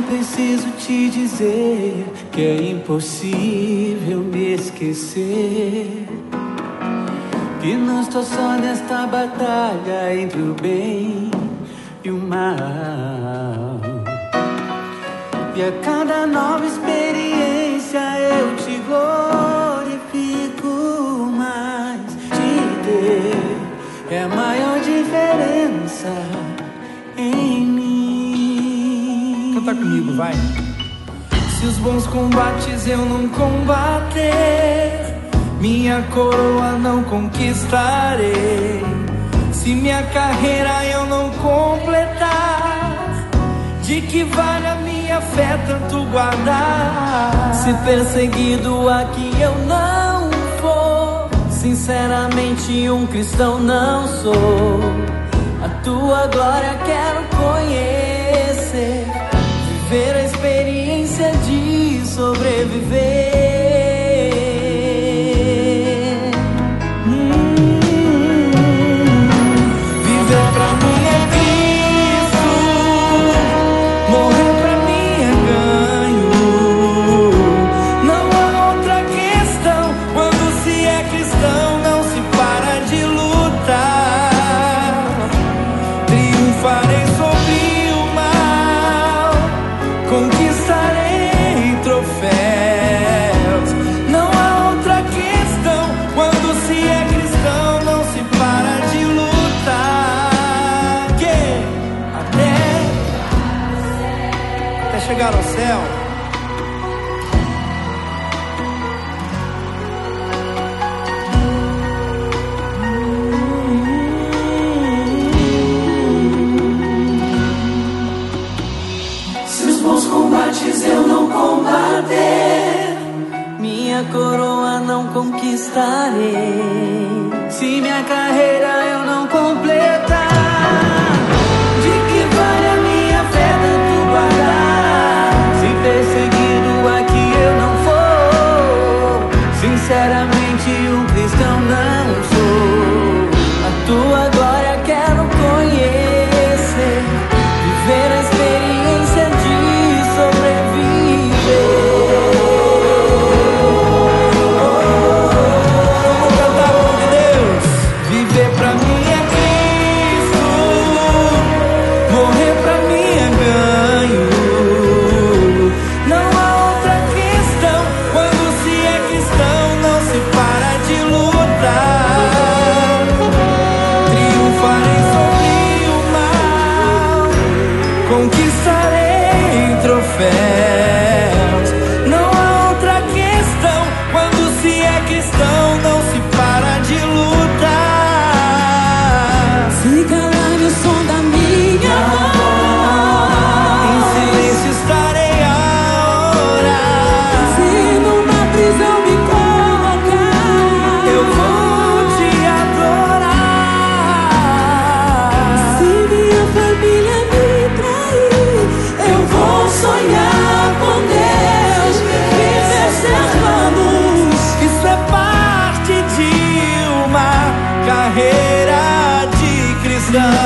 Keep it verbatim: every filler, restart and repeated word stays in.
preciso te dizer que é impossível me esquecer, que não estou só nesta batalha entre o bem e o mal. E a cada nova experiência eu te glorifico mais. Te ter é a maior diferença em mim. Canta comigo, vai. Se os bons combates eu não combater, minha coroa não conquistarei. Se minha carreira eu não completar, de que vale a minha fé tanto guardar? Se perseguido aqui eu não for, sinceramente um cristão não sou. A tua glória quero conhecer, viver a experiência de sobreviver. Chegar ao céu. Se os bons combates eu não combater, minha coroa não conquistarei. Se minha carreira eu não completar, de que vale a minha fé tanto guardar? Perseguido aqui eu não for, sinceramente um cristão não sou. A tua glória quero conhecer, viver a experiência de sobreviver. Vamos cantar o nome de Deus. Viver pra mim é Cristo, morrer pra mim é ganho. Conquistarei troféus. Não há outra questão. Quando se é cristão, não se para de lutar. Se calar o som da minha voz, em silêncio estarei a orar. Se numa prisão me colocar, eu vou te adorar. Se minha família me trair, eu vou sonhar com Deus, viver seus planos. Isso é parte de uma carreira de cristão.